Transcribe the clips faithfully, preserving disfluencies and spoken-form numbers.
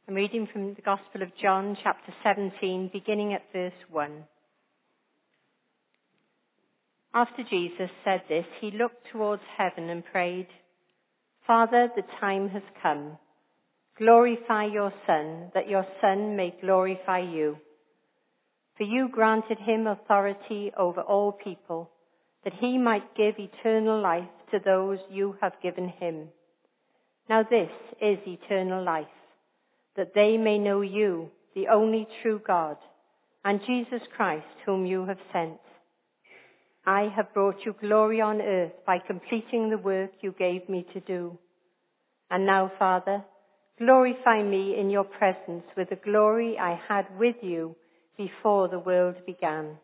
I'm reading from the Gospel of John, chapter seventeen, beginning at verse one. After Jesus said this, he looked towards heaven and prayed, "Father, the time has come. Glorify your Son, that your Son may glorify you. For you granted him authority over all people, that he might give eternal life to those you have given him. Now this is eternal life, that they may know you, the only true God, and Jesus Christ, whom you have sent. I have brought you glory on earth by completing the work you gave me to do. And now, Father, glorify me in your presence with the glory I had with you before the world began.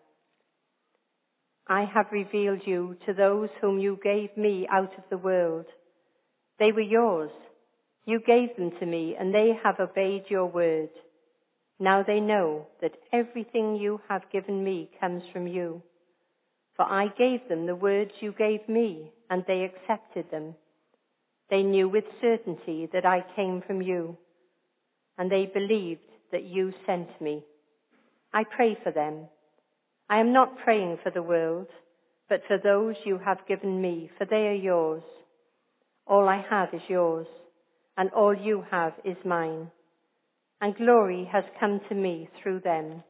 I have revealed you to those whom you gave me out of the world. They were yours. You gave them to me, and they have obeyed your word. Now they know that everything you have given me comes from you. For I gave them the words you gave me, and they accepted them. They knew with certainty that I came from you, and they believed that you sent me. I pray for them. I am not praying for the world, but for those you have given me, for they are yours. All I have is yours, and all you have is mine, and glory has come to me through them.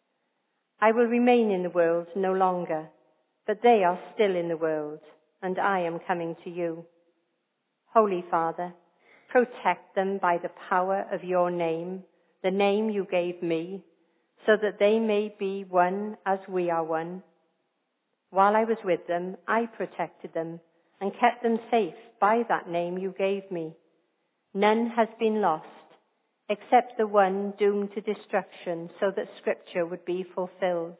I will remain in the world no longer, but they are still in the world, and I am coming to you. Holy Father, protect them by the power of your name, the name you gave me, so that they may be one as we are one. While I was with them, I protected them and kept them safe by that name you gave me. None has been lost, except the one doomed to destruction, so that Scripture would be fulfilled.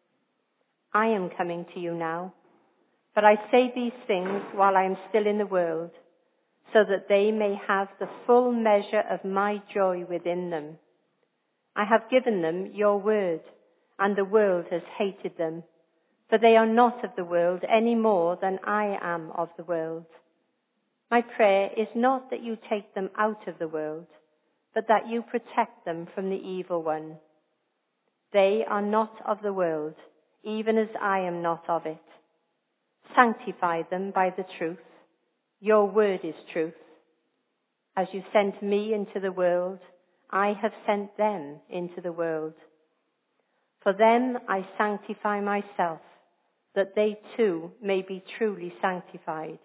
I am coming to you now, but I say these things while I am still in the world, so that they may have the full measure of my joy within them. I have given them your word, and the world has hated them, for they are not of the world any more than I am of the world. My prayer is not that you take them out of the world, but that you protect them from the evil one. They are not of the world, even as I am not of it. Sanctify them by the truth. Your word is truth. As you sent me into the world, I have sent them into the world. For them I sanctify myself, that they too may be truly sanctified.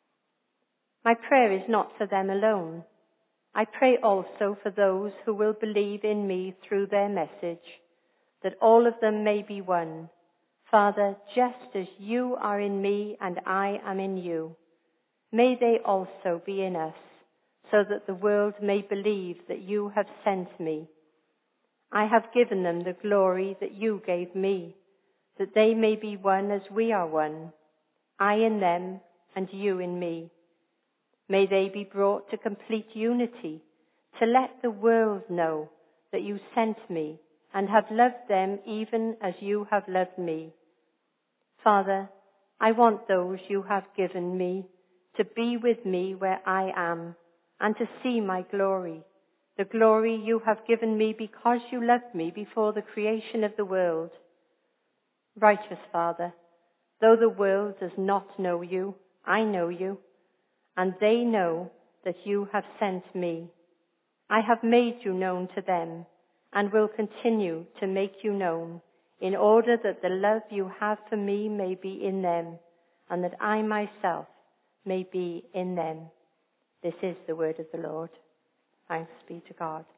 My prayer is not for them alone. I pray also for those who will believe in me through their message, that all of them may be one. Father, just as you are in me and I am in you, may they also be in us, so that the world may believe that you have sent me. I have given them the glory that you gave me, that they may be one as we are one, I in them and you in me. May they be brought to complete unity, to let the world know that you sent me and have loved them even as you have loved me. Father, I want those you have given me to be with me where I am and to see my glory, the glory you have given me because you loved me before the creation of the world. Righteous Father, though the world does not know you, I know you, and they know that you have sent me. I have made you known to them and will continue to make you known, in order that the love you have for me may be in them, and that I myself may be in them. This is the word of the Lord. Thanks be to God.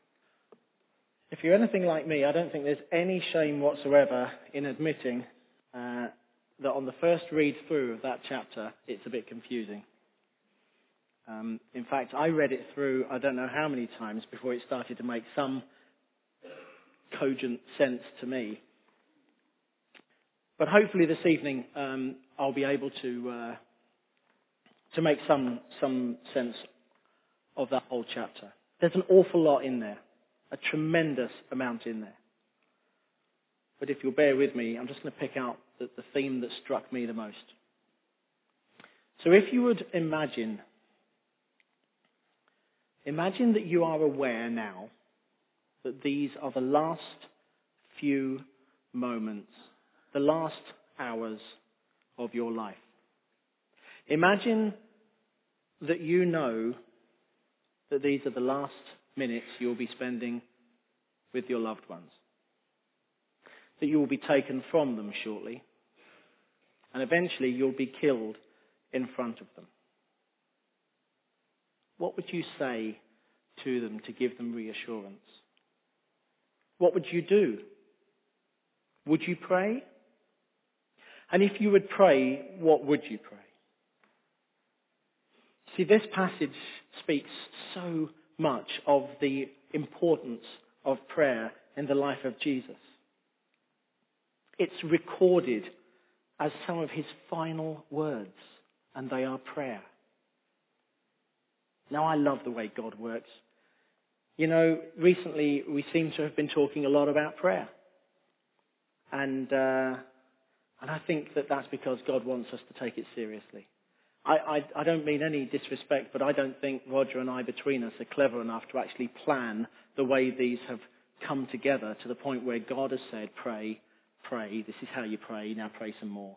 If you're anything like me, I don't think there's any shame whatsoever in admitting uh, that on the first read through of that chapter, it's a bit confusing. Um, in fact, I read it through I don't know how many times before it started to make some cogent sense to me. But hopefully this evening um, I'll be able to uh, to make some some sense of that whole chapter. There's an awful lot in there, a tremendous amount in there. But if you'll bear with me, I'm just going to pick out the, the theme that struck me the most. So if you would imagine Imagine that you are aware now that these are the last few moments, the last hours of your life. Imagine that you know that these are the last minutes you'll be spending with your loved ones, that you will be taken from them shortly, and eventually you'll be killed in front of them. What would you say to them to give them reassurance? What would you do? Would you pray? And if you would pray, what would you pray? See, this passage speaks so much of the importance of prayer in the life of Jesus. It's recorded as some of his final words, and they are prayer. Now, I love the way God works. You know, recently we seem to have been talking a lot about prayer. And uh, and I think that that's because God wants us to take it seriously. I, I, I don't mean any disrespect, but I don't think Roger and I between us are clever enough to actually plan the way these have come together to the point where God has said, pray, pray, this is how you pray, now pray some more.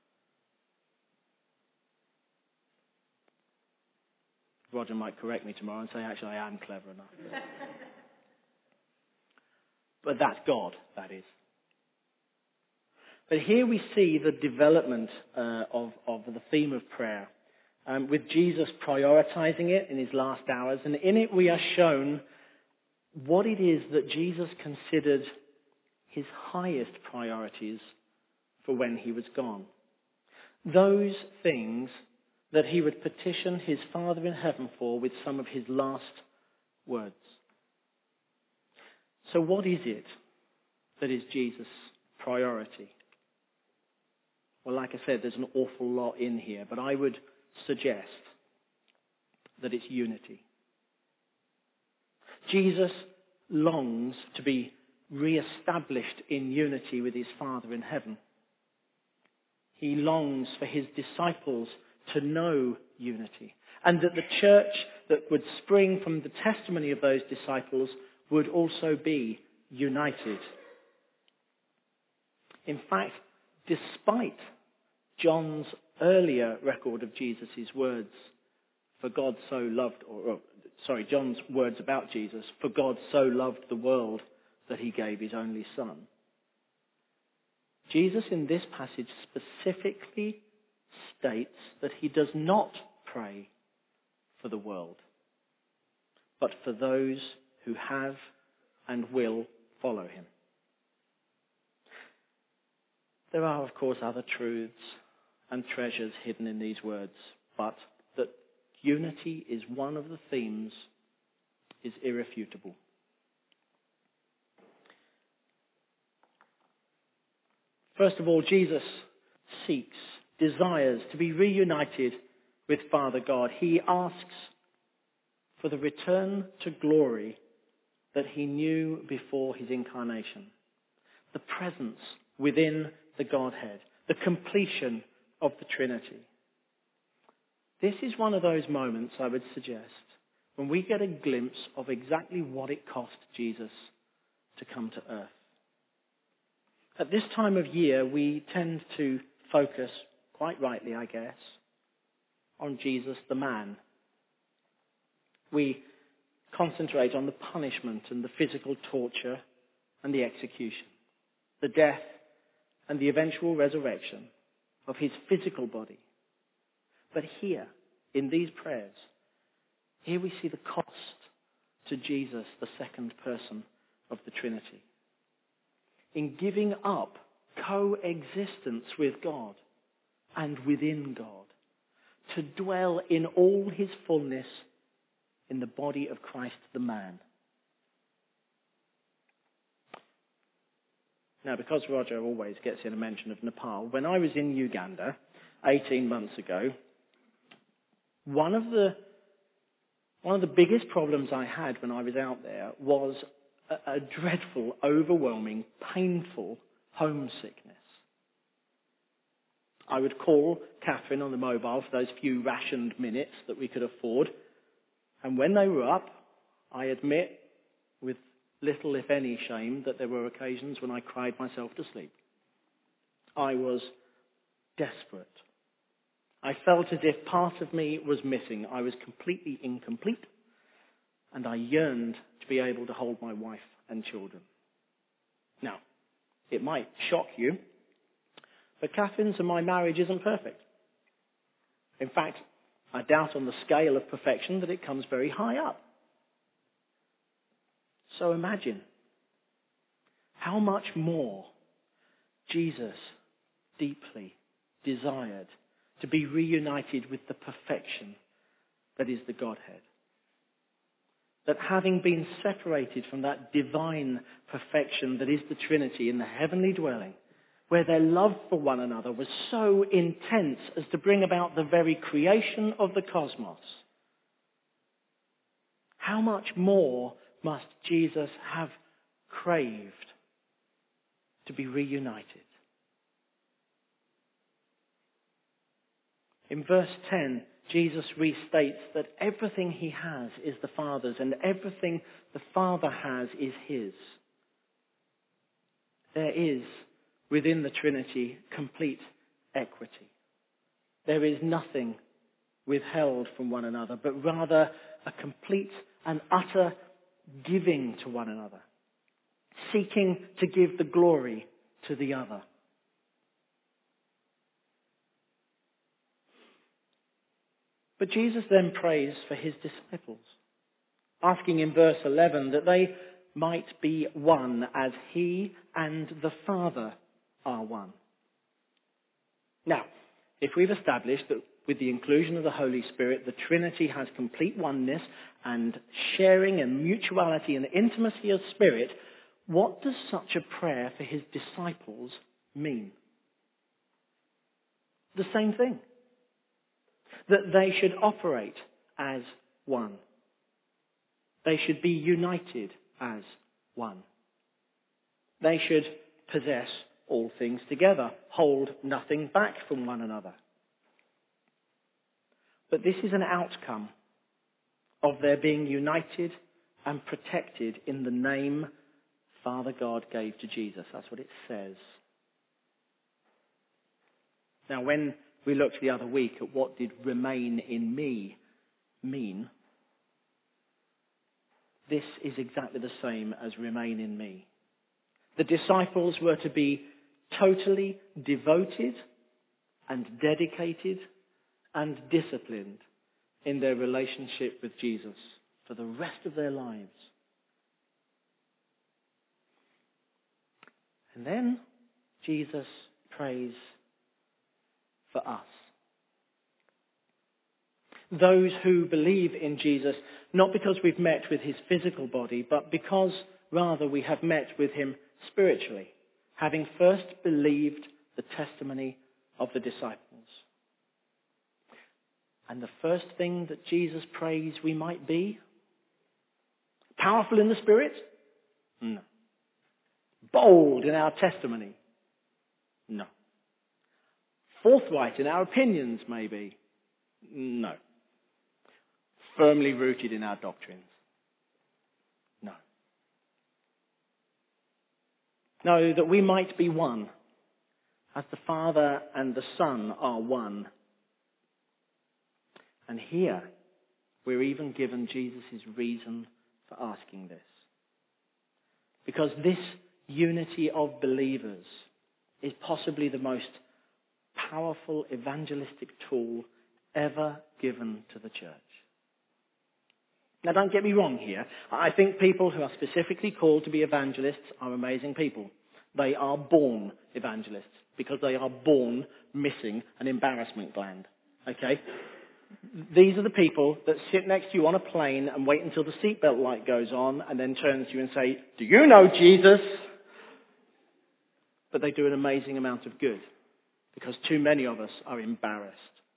Roger might correct me tomorrow and say, actually, I am clever enough. But that's God, that is. But here we see the development uh, of, of the theme of prayer, um, with Jesus prioritizing it in his last hours. And in it we are shown what it is that Jesus considered his highest priorities for when he was gone. Those things that he would petition his Father in heaven for with some of his last words. So what is it that is Jesus' priority? Well, like I said, there's an awful lot in here, but I would suggest that it's unity. Jesus longs to be re-established in unity with his Father in heaven. He longs for his disciples to know unity, and that the church that would spring from the testimony of those disciples would also be united. In fact, despite John's earlier record of Jesus' words, for God so loved, or, or sorry, John's words about Jesus, for God so loved the world that he gave his only Son. Jesus in this passage specifically states that he does not pray for the world, but for those who have and will follow him. There are, of course, other truths and treasures hidden in these words, but that unity is one of the themes is irrefutable. First of all, Jesus seeks, desires to be reunited with Father God. He asks for the return to glory that he knew before his incarnation. The presence within the Godhead, the completion of the Trinity. This is one of those moments, I would suggest, when we get a glimpse of exactly what it cost Jesus to come to earth. At this time of year, we tend to focus, quite rightly, I guess, on Jesus the man. We concentrate on the punishment and the physical torture and the execution, the death and the eventual resurrection of his physical body. But here, in these prayers, here we see the cost to Jesus, the second person of the Trinity, in giving up coexistence with God and within God, to dwell in all his fullness in the body of Christ the man. Now, because Roger always gets in a mention of Nepal, when I was in Uganda eighteen months ago, one of the one of the biggest problems I had when I was out there was a, a dreadful, overwhelming, painful homesickness. I would call Catherine on the mobile for those few rationed minutes that we could afford, and when they were up, I admit with little, if any, shame that there were occasions when I cried myself to sleep. I was desperate. I felt as if part of me was missing. I was completely incomplete, and I yearned to be able to hold my wife and children. Now, it might shock you, but Catherine's and my marriage isn't perfect. In fact, I doubt on the scale of perfection that it comes very high up. So imagine how much more Jesus deeply desired to be reunited with the perfection that is the Godhead. That having been separated from that divine perfection that is the Trinity in the heavenly dwelling, where their love for one another was so intense as to bring about the very creation of the cosmos, how much more must Jesus have craved to be reunited? In verse ten, Jesus restates that everything he has is the Father's, and everything the Father has is his. There is, within the Trinity, complete equity. There is nothing withheld from one another, but rather a complete and utter giving to one another, seeking to give the glory to the other. But Jesus then prays for his disciples, asking in verse eleven that they might be one as he and the Father are one. Now, if we've established that with the inclusion of the Holy Spirit, the Trinity has complete oneness and sharing and mutuality and intimacy of spirit, what does such a prayer for his disciples mean? The same thing. That they should operate as one. They should be united as one. They should possess all things together, hold nothing back from one another. But this is an outcome of their being united and protected in the name Father God gave to Jesus. That's what it says. Now, when we looked the other week at what did remain in me mean, this is exactly the same as remain in me. The disciples were to be totally devoted and dedicated and disciplined in their relationship with Jesus for the rest of their lives. And then Jesus prays for us. Those who believe in Jesus, not because we've met with his physical body, but because rather we have met with him spiritually, having first believed the testimony of the disciples. And the first thing that Jesus prays we might be? Powerful in the Spirit? No. Bold in our testimony? No. Forthright in our opinions, maybe? No. Firmly rooted in our doctrines? No. No, that we might be one, as the Father and the Son are one. And here, we're even given Jesus' reason for asking this. Because this unity of believers is possibly the most powerful evangelistic tool ever given to the church. Now, don't get me wrong here. I think people who are specifically called to be evangelists are amazing people. They are born evangelists because they are born missing an embarrassment gland. Okay? These are the people that sit next to you on a plane and wait until the seatbelt light goes on and then turn to you and say, "Do you know Jesus?" But they do an amazing amount of good because too many of us are embarrassed.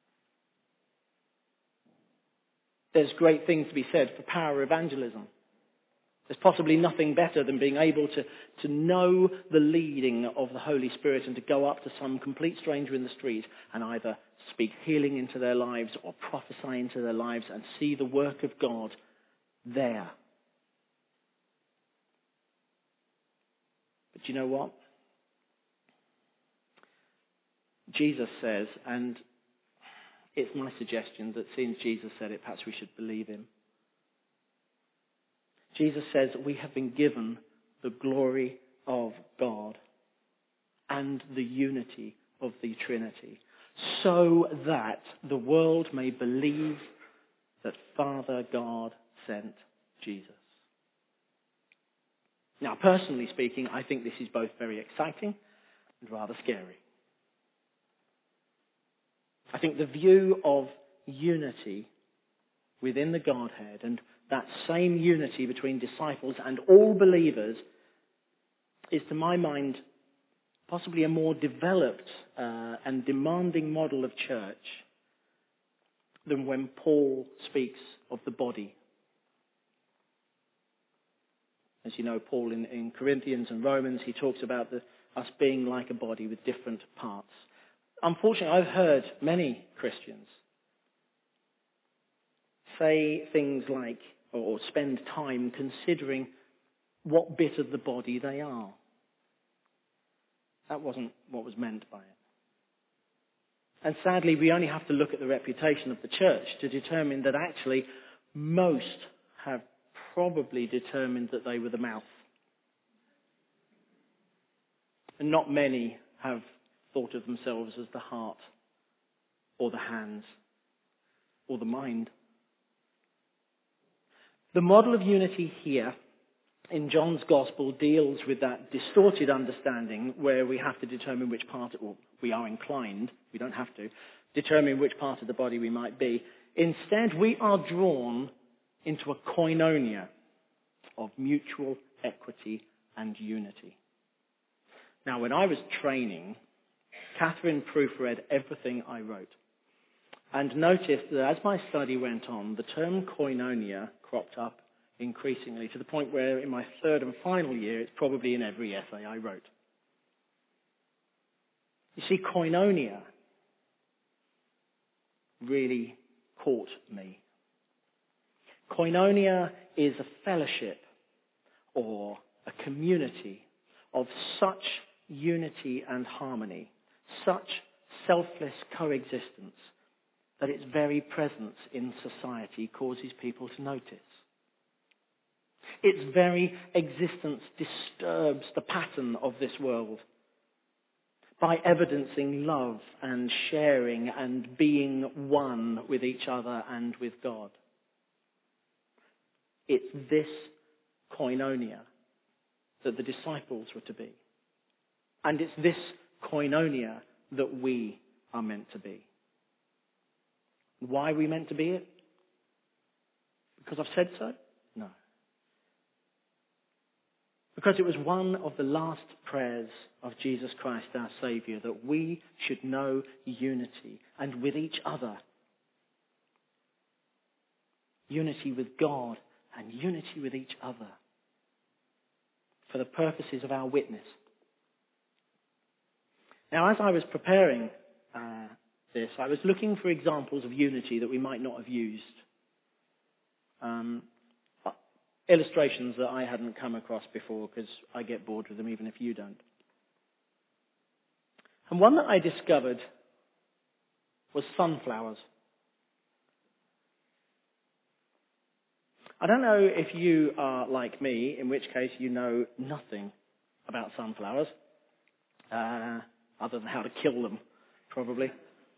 There's great things to be said for power evangelism. There's possibly nothing better than being able to, to know the leading of the Holy Spirit and to go up to some complete stranger in the street and either speak healing into their lives or prophesy into their lives and see the work of God there Do you know what? Jesus says, and it's my suggestion that since Jesus said it, perhaps we should believe him. Jesus says we have been given the glory of God and the unity of the Trinity, so that the world may believe that Father God sent Jesus. Now, personally speaking, I think this is both very exciting and rather scary. I think the view of unity within the Godhead and that same unity between disciples and all believers is, to my mind, possibly a more developed uh, and demanding model of church than when Paul speaks of the body. As you know, Paul in, in Corinthians and Romans, he talks about the, us being like a body with different parts. Unfortunately, I've heard many Christians say things like, or spend time considering what bit of the body they are. That wasn't what was meant by it. And sadly, we only have to look at the reputation of the church to determine that actually most have probably determined that they were the mouth. And not many have thought of themselves as the heart or the hands or the mind. The model of unity here in John's Gospel deals with that distorted understanding where we have to determine which part, or we are inclined, we don't have to, determine which part of the body we might be. Instead, we are drawn into a koinonia of mutual equity and unity. Now, when I was training, Catherine proofread everything I wrote and noticed that as my study went on, the term koinonia cropped up increasingly to the point where in my third and final year it's probably in every essay I wrote. You see, koinonia really caught me. Koinonia is a fellowship or a community of such unity and harmony, such selfless coexistence, that its very presence in society causes people to notice. Its very existence disturbs the pattern of this world by evidencing love and sharing and being one with each other and with God. It's this koinonia that the disciples were to be. And it's this koinonia that we are meant to be. Why are we meant to be it? Because I've said so? No. Because it was one of the last prayers of Jesus Christ, our Saviour, that we should know unity and with each other. Unity with God and unity with each other for the purposes of our witness. Now, as I was preparing uh, this, I was looking for examples of unity that we might not have used. Um, illustrations that I hadn't come across before, because I get bored with them even if you don't. And one that I discovered was sunflowers. I don't know if you are like me, in which case you know nothing about sunflowers, uh, other than how to kill them, probably.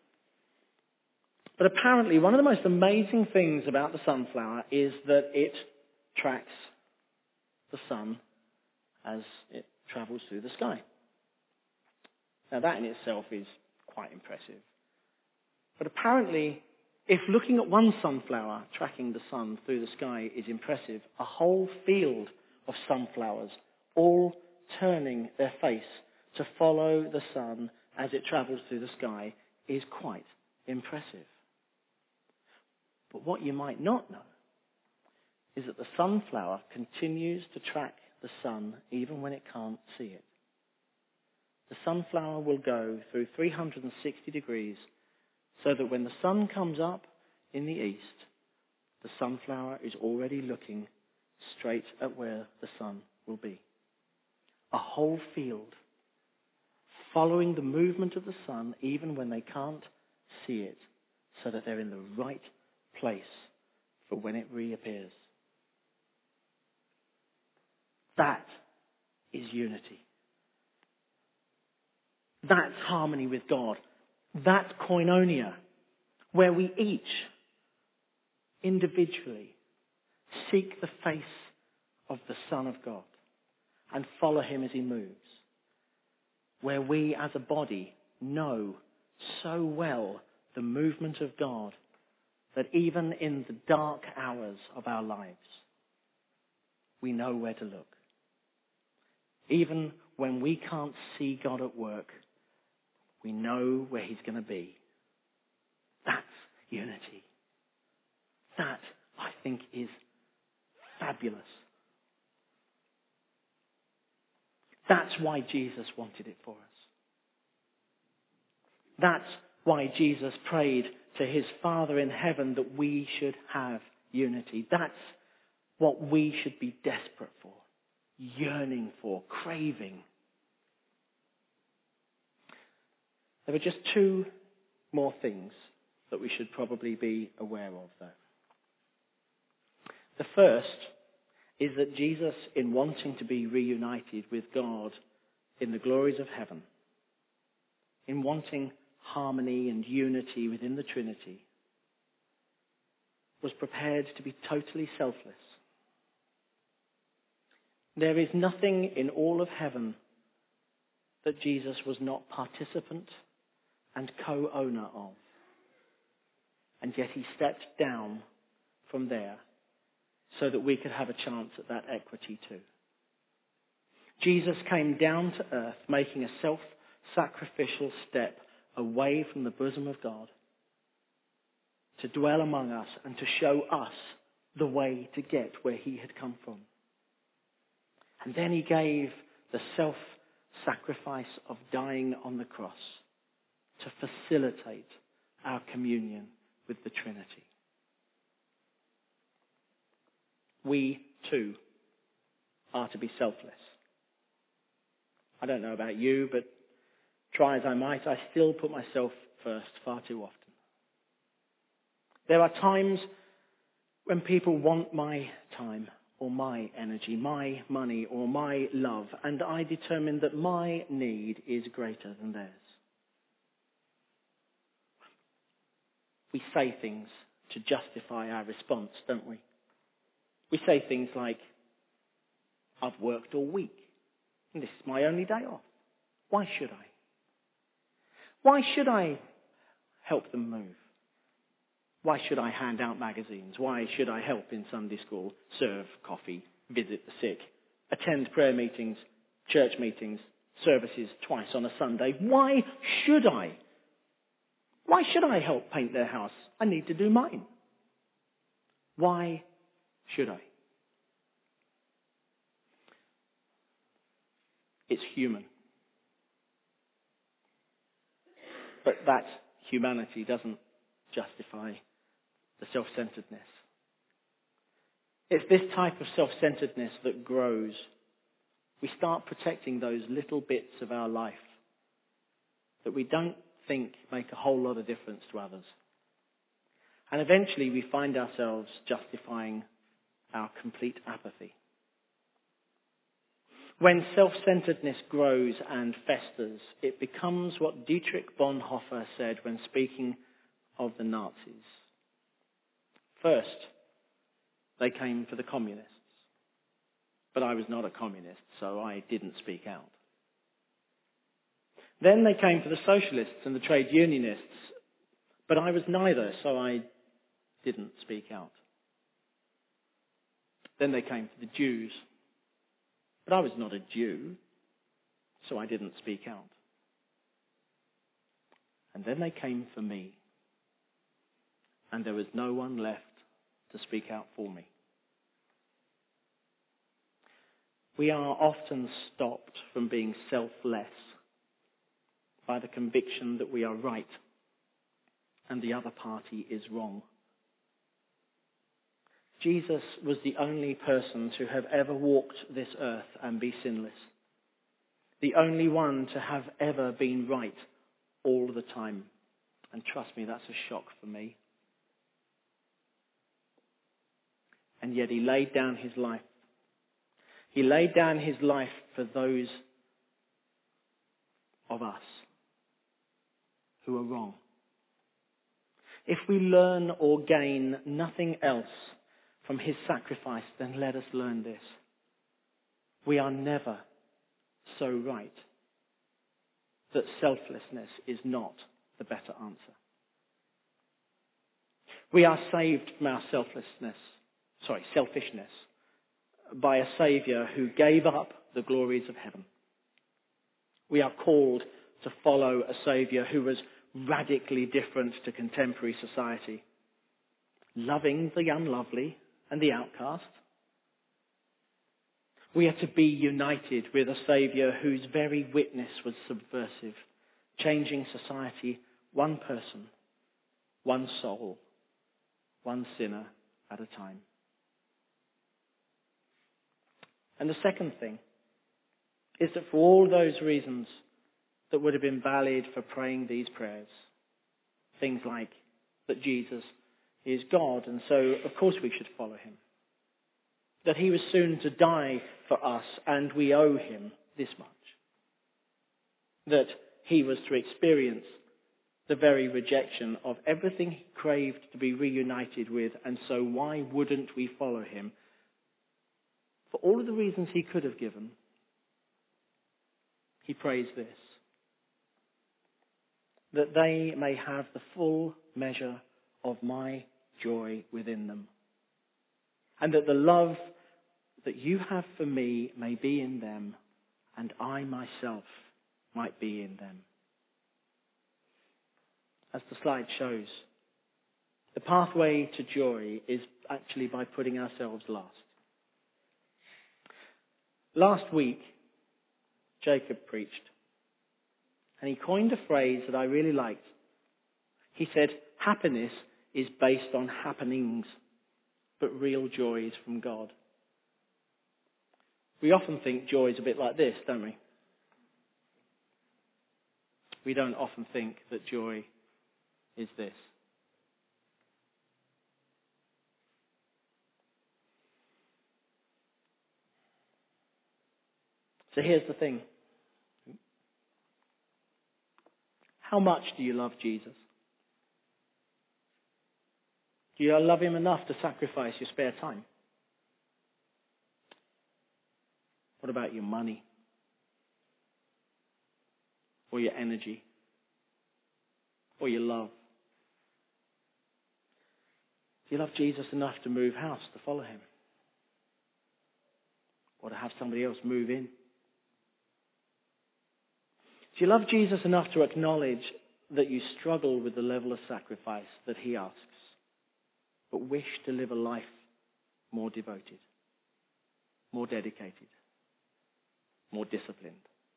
But apparently one of the most amazing things about the sunflower is that it tracks the sun as it travels through the sky. Now that in itself is quite impressive. But apparently, if looking at one sunflower tracking the sun through the sky is impressive, a whole field of sunflowers all turning their face to follow the sun as it travels through the sky is quite impressive. But what you might not know is that the sunflower continues to track the sun even when it can't see it. The sunflower will go through three hundred sixty degrees so that when the sun comes up in the east, the sunflower is already looking straight at where the sun will be. a whole field, following the movement of the sun even when they can't see it, so that they're in the right place for when it reappears. That is unity. That's harmony with God. That's koinonia, where we each, individually, seek the face of the Son of God and follow him as he moves. Where we as a body know so well the movement of God that even in the dark hours of our lives, we know where to look. Even when we can't see God at work, we know where he's going to be. That's unity. That, I think, is fabulous. That's why Jesus wanted it for us. That's why Jesus prayed to his Father in heaven that we should have unity. That's what we should be desperate for, yearning for, craving. There are just two more things that we should probably be aware of, though. The first is that Jesus, in wanting to be reunited with God in the glories of heaven, in wanting harmony and unity within the Trinity, was prepared to be totally selfless. There is nothing in all of heaven that Jesus was not participant and co-owner of. And yet he stepped down from there so that we could have a chance at that equity too. Jesus came down to earth, making a self-sacrificial step away from the bosom of God to dwell among us and to show us the way to get where he had come from. And then he gave the self-sacrifice of dying on the cross to facilitate our communion with the Trinity. We, too, are to be selfless. I don't know about you, but try as I might, I still put myself first far too often. There are times when people want my time or my energy, my money or my love, and I determine that my need is greater than theirs. We say things to justify our response, don't we? We say things like, I've worked all week, and this is my only day off. Why should I? Why should I help them move? Why should I hand out magazines? Why should I help in Sunday school, serve coffee, visit the sick, attend prayer meetings, church meetings, services twice on a Sunday? Why should I? Why should I help paint their house? I need to do mine. Why should I? It's human. But that humanity doesn't justify the self-centeredness. It's this type of self-centeredness that grows. We start protecting those little bits of our life that we don't think make a whole lot of difference to others. And eventually we find ourselves justifying our complete apathy. When self-centeredness grows and festers, it becomes what Dietrich Bonhoeffer said when speaking of the Nazis. First, they came for the communists. But I was not a communist, so I didn't speak out. Then they came for the socialists and the trade unionists, but I was neither, so I didn't speak out. Then they came for the Jews, but I was not a Jew, so I didn't speak out. And then they came for me, and there was no one left to speak out for me. We are often stopped from being selfless by the conviction that we are right and the other party is wrong. Jesus was the only person to have ever walked this earth and be sinless. the only one to have ever been right all the time. And trust me, that's a shock for me. And yet he laid down his life. He laid down his life for those of us who are wrong. If we learn or gain nothing else from his sacrifice, then let us learn this. We are never so right that selflessness is not the better answer. We are saved from our selflessness, sorry, selfishness, by a Saviour who gave up the glories of heaven. We are called to follow a Saviour who was radically different to contemporary society, loving the unlovely and the outcast. We are to be united with a Saviour whose very witness was subversive, changing society one person, one soul, one sinner at a time. And the second thing is that for all those reasons that would have been valid for praying these prayers, things like that Jesus is God, and so of course we should follow him. That he was soon to die for us, and we owe him this much. That he was to experience the very rejection of everything he craved to be reunited with, and so why wouldn't we follow him? For all of the reasons he could have given, he prays this: that they may have the full measure of my joy within them, and that the love that you have for me may be in them, and I myself might be in them. As the slide shows, the pathway to joy is actually by putting ourselves last. Last week, Jacob preached, and he coined a phrase that I really liked. He said, happiness is based on happenings, but real joy is from God. We often think joy is a bit like this, don't we? We don't often think that joy is this. So here's the thing. How much do you love Jesus? Do you love him enough to sacrifice your spare time? What about your money? Or your energy? Or your love? Do you love Jesus enough to move house to follow him? Or to have somebody else move in? Do you love Jesus enough to acknowledge that you struggle with the level of sacrifice that he asks, but wish to live a life more devoted, more dedicated, more disciplined?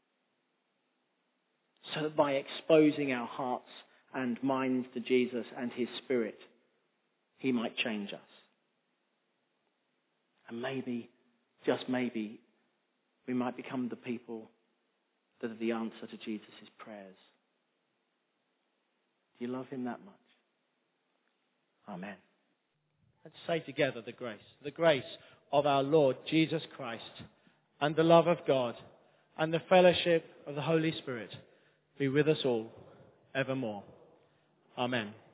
So that by exposing our hearts and minds to Jesus and his Spirit, he might change us. And maybe, just maybe, we might become the people that are the answer to Jesus' prayers. Do you love him that much? Amen. Let's say together the grace. The grace of our Lord Jesus Christ, and the love of God, and the fellowship of the Holy Spirit be with us all evermore. Amen.